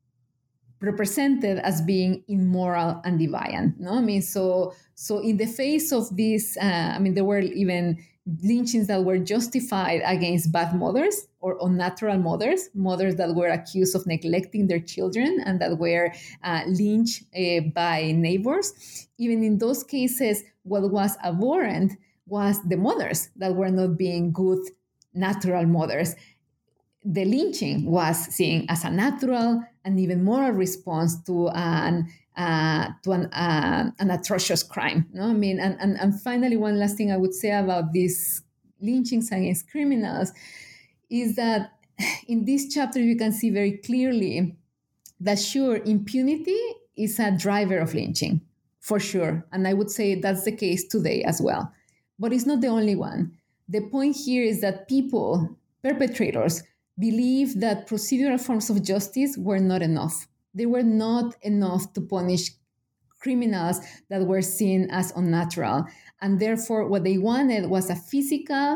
represented as being immoral and deviant, no? I mean, so, so in the face of this, uh, I mean, there were even lynchings that were justified against bad mothers or unnatural mothers, mothers that were accused of neglecting their children and that were uh, lynched uh, by neighbors. Even in those cases, what was abhorrent was the mothers that were not being good, natural mothers. The lynching was seen as a natural and even moral response to an Uh, to an, uh, an atrocious crime. No, I mean, and, and, and finally, one last thing I would say about these lynchings against criminals is that in this chapter, you can see very clearly that, sure, impunity is a driver of lynching, for sure. And I would say that's the case today as well. But it's not the only one. The point here is that people, perpetrators, believe that procedural forms of justice were not enough. They were not enough to punish criminals that were seen as unnatural. And therefore, what they wanted was a physical,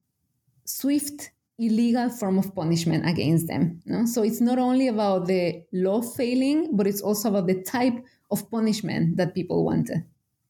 swift, illegal form of punishment against them. No? So it's not only about the law failing, but it's also about the type of punishment that people wanted.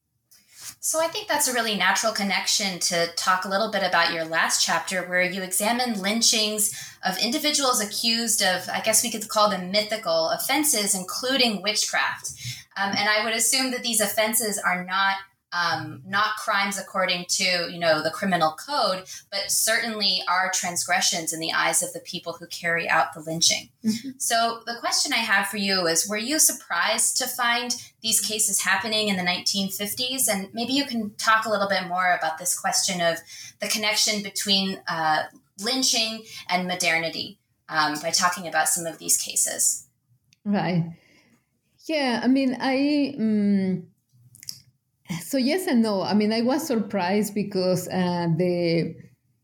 So I think that's a really natural connection to talk a little bit about your last chapter, where you examine lynchings of individuals accused of, I guess we could call them mythical offenses, including witchcraft. Um, and I would assume that these offenses are not um, not crimes according to, you know, the criminal code, but certainly are transgressions in the eyes of the people who carry out the lynching. Mm-hmm. So the question I have for you is, were you surprised to find these cases happening in the nineteen fifties? And maybe you can talk a little bit more about this question of the connection between uh, lynching and modernity um, by talking about some of these cases. Right. Yeah, I mean, I... Um... So yes and no. I mean, I was surprised because uh, the,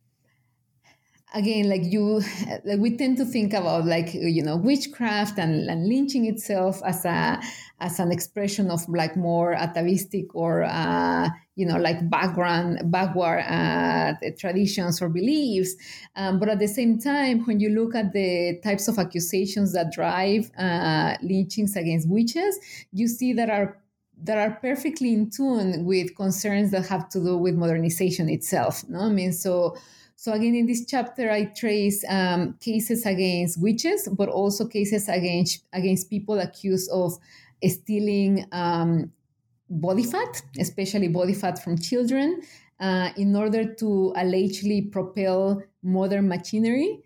again, like you, like we tend to think about like, you know, witchcraft and, and lynching itself as a, as an expression of like more atavistic or, uh, you know, like background, backward uh, traditions or beliefs. Um, but at the same time, when you look at the types of accusations that drive uh, lynchings against witches, you see that are that are perfectly in tune with concerns that have to do with modernization itself. No, I mean, so so again, in this chapter, I trace um, cases against witches, but also cases against against people accused of stealing um, body fat, especially body fat from children, uh, in order to allegedly propel modern machinery.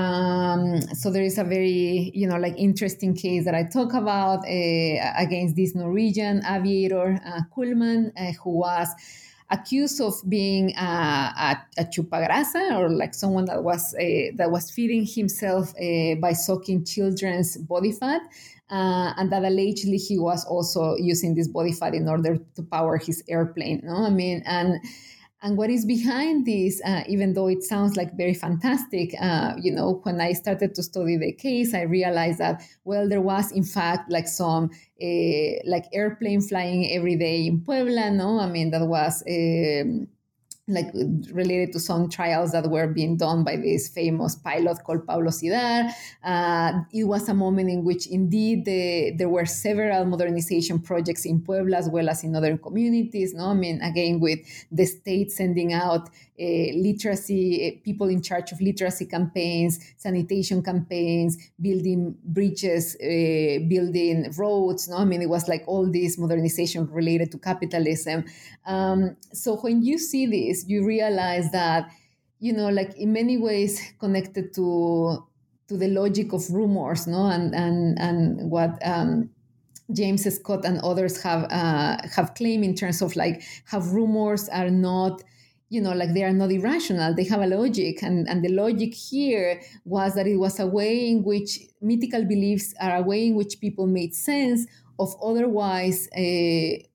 Um, so there is a very, you know, like interesting case that I talk about uh, against this Norwegian aviator, uh, Kullman, uh, who was accused of being uh, a, a chupagrasa, or like someone that was uh, that was feeding himself uh, by sucking children's body fat, uh, and that allegedly he was also using this body fat in order to power his airplane. No, I mean, and. And what is behind this, uh, even though it sounds like very fantastic, uh, you know, when I started to study the case, I realized that, well, there was, in fact, like some, uh, like airplane flying every day in Puebla, no? I mean, that was... Um, like related to some trials that were being done by this famous pilot called Pablo Cidar. Uh, it was a moment in which indeed the, there were several modernization projects in Puebla as well as in other communities. No, I mean, again, with the state sending out uh, literacy, uh, people in charge of literacy campaigns, sanitation campaigns, building bridges, uh, building roads. No, I mean, it was like all this modernization related to capitalism. Um, so when you see this, you realize that, you know, like in many ways connected to to the logic of rumors, no, and and and what um, James Scott and others have uh, have claimed in terms of like how rumors are not, you know, like they are not irrational. They have a logic, and and the logic here was that it was a way in which mythical beliefs are a way in which people made sense of otherwise. Uh,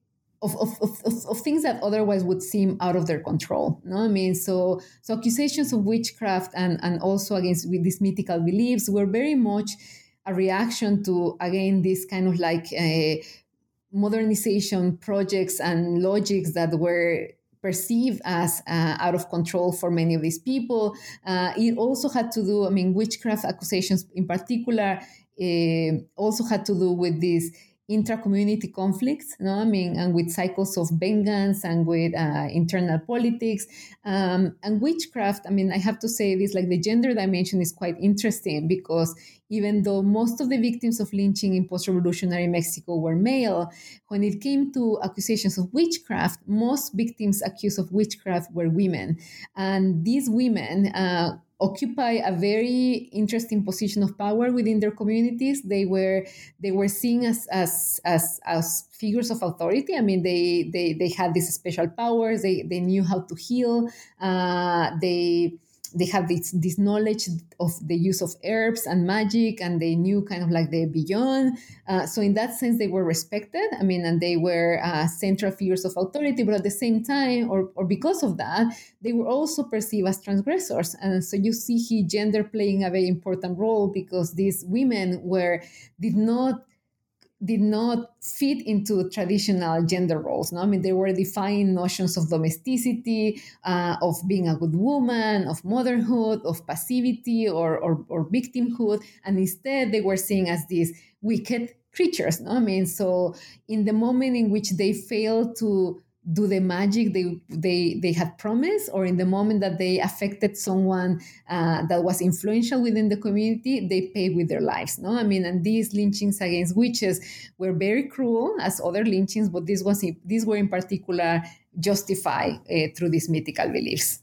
Of, of, of, of things that otherwise would seem out of their control. No, I mean, so so accusations of witchcraft and, and also against with these mythical beliefs were very much a reaction to, again, this kind of like uh, modernization projects and logics that were perceived as uh, out of control for many of these people. Uh, it also had to do, I mean, witchcraft accusations in particular uh, also had to do with this intra-community conflicts, no? I mean, and with cycles of vengeance and with uh, internal politics um, and witchcraft. I mean, I have to say this, like the gender dimension is quite interesting because even though most of the victims of lynching in post-revolutionary Mexico were male, when it came to accusations of witchcraft, most victims accused of witchcraft were women. And these women uh, occupy a very interesting position of power within their communities. They were they were seen as as as, as figures of authority. I mean, they they they had these special powers. They they knew how to heal. Uh, they they had this this knowledge of the use of herbs and magic, and they knew kind of like the beyond. Uh, so in that sense, they were respected. I mean, and they were uh, central figures of authority. But at the same time, or or because of that, they were also perceived as transgressors. And so you see here gender playing a very important role because these women were did not did not fit into traditional gender roles. No? I mean, they were defying notions of domesticity, uh, of being a good woman, of motherhood, of passivity or, or, or victimhood. And instead, they were seen as these wicked creatures. No? I mean, so in the moment in which they failed to do the magic they they they had promised, or in the moment that they affected someone uh, that was influential within the community, they paid with their lives. No, I mean, and these lynchings against witches were very cruel as other lynchings, but this was these were in particular justified uh, through these mythical beliefs.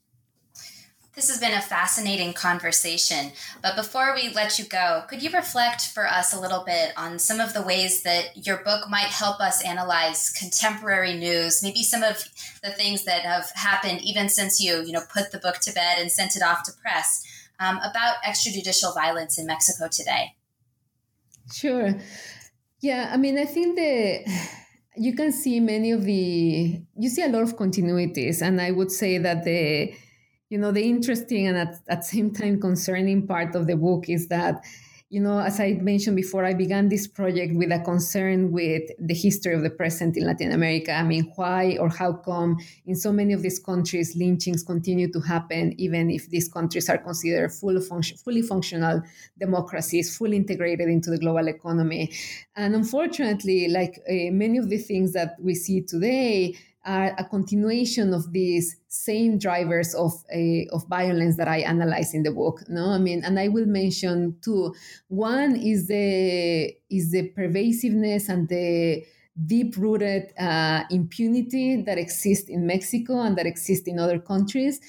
This has been a fascinating conversation, but before we let you go, could you reflect for us a little bit on some of the ways that your book might help us analyze contemporary news, maybe some of the things that have happened even since you, you know, put the book to bed and sent it off to press, um, about extrajudicial violence in Mexico today? Sure. Yeah, I mean, I think the... you can see many of the... you see a lot of continuities, and I would say that the... You know, the interesting and at, at the same time concerning part of the book is that, you know, as I mentioned before, I began this project with a concern with the history of the present in Latin America. I mean, why or how come in so many of these countries lynchings continue to happen, even if these countries are considered full function, fully functional democracies, fully integrated into the global economy. And unfortunately, like uh, many of the things that we see today, are a continuation of these same drivers of a, of violence that I analyze in the book. No, I mean, and I will mention two. One is the is the pervasiveness and the deep-rooted uh, impunity that exists in Mexico and that exists in other countries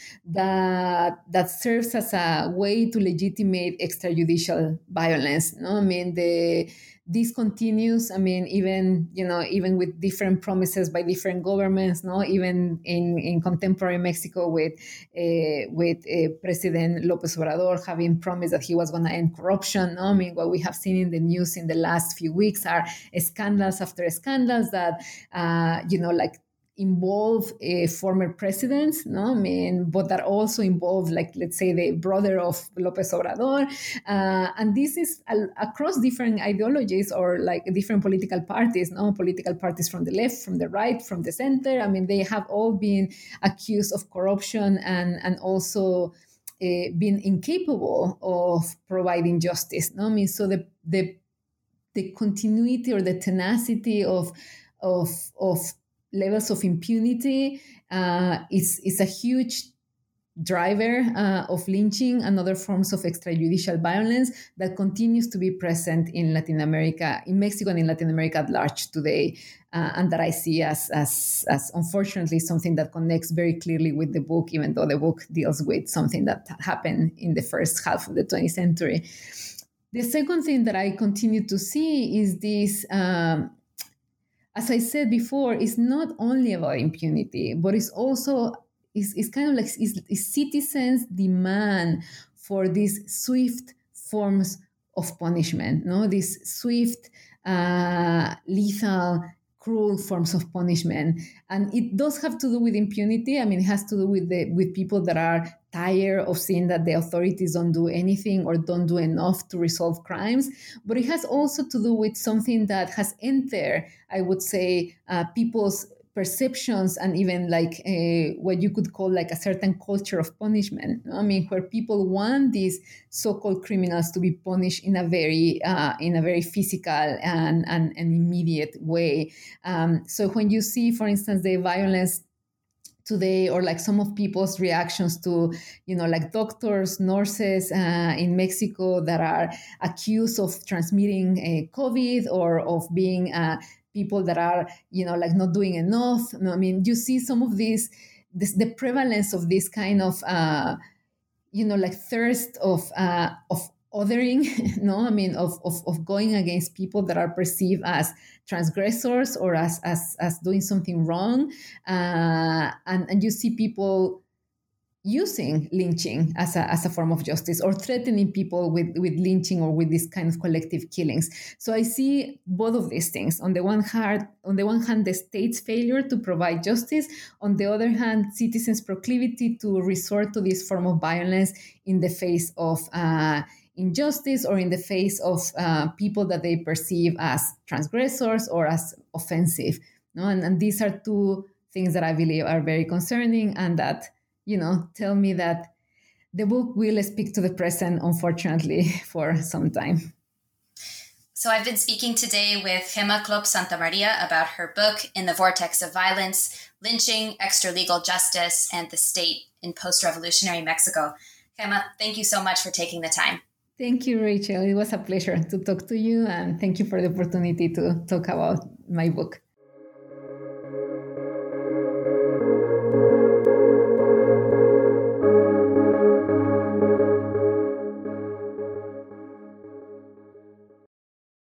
that that serves as a way to legitimate extrajudicial violence. No, I mean the. This continues. I mean, even, you know, even with different promises by different governments, no, even in, in contemporary Mexico with uh, with uh, President López Obrador having promised that he was going to end corruption. No? I mean, what we have seen in the news in the last few weeks are scandals after scandals that, uh, you know, like involve uh, former presidents, no? I mean, but that also involve, like, let's say, the brother of López Obrador. Uh, and this is a, across different ideologies or like different political parties, no? Political parties from the left, from the right, from the center. I mean, they have all been accused of corruption and, and also uh, been incapable of providing justice, no? I mean, so the, the, the continuity or the tenacity of, of, of levels of impunity uh, is, is a huge driver uh, of lynching and other forms of extrajudicial violence that continues to be present in Latin America, in Mexico and in Latin America at large today, uh, and that I see as, as, as unfortunately something that connects very clearly with the book, even though the book deals with something that happened in the first half of the twentieth century. The second thing that I continue to see is this um, as I said before, it's not only about impunity, but it's also, it's, it's kind of like it's, it's citizens' demand for these swift forms of punishment, no? These swift, uh, lethal, cruel forms of punishment. And it does have to do with impunity. I mean, it has to do with the with people that are tired of seeing that the authorities don't do anything or don't do enough to resolve crimes. But it has also to do with something that has entered, I would say, uh, people's perceptions and even like a, what you could call like a certain culture of punishment. I mean, where people want these so-called criminals to be punished in a very uh, in a very physical and, and, and immediate way. Um, so when you see, for instance, the violence today, or like some of people's reactions to, you know, like doctors, nurses uh, in Mexico that are accused of transmitting a COVID or of being uh, people that are, you know, like not doing enough. I mean, you see some of these, this, the prevalence of this kind of, uh, you know, like thirst of uh, of othering, no, I mean, of, of of going against people that are perceived as transgressors or as as as doing something wrong, uh, and and you see people using lynching as a, as a form of justice, or threatening people with, with lynching or with this kind of collective killings. So I see both of these things. On the one hand, on the one hand, the state's failure to provide justice. On the other hand, citizens' proclivity to resort to this form of violence in the face of uh, injustice or in the face of uh, people that they perceive as transgressors or as offensive. No? And, and these are two things that I believe are very concerning, and that, you know, tell me that the book will speak to the present, unfortunately, for some time. So I've been speaking today with Gemma Klop Santamaria about her book, In the Vortex of Violence, Lynching, Extralegal Justice, and the State in Post-Revolutionary Mexico. Gemma, thank you so much for taking the time. Thank you, Rachel. It was a pleasure to talk to you, and thank you for the opportunity to talk about my book.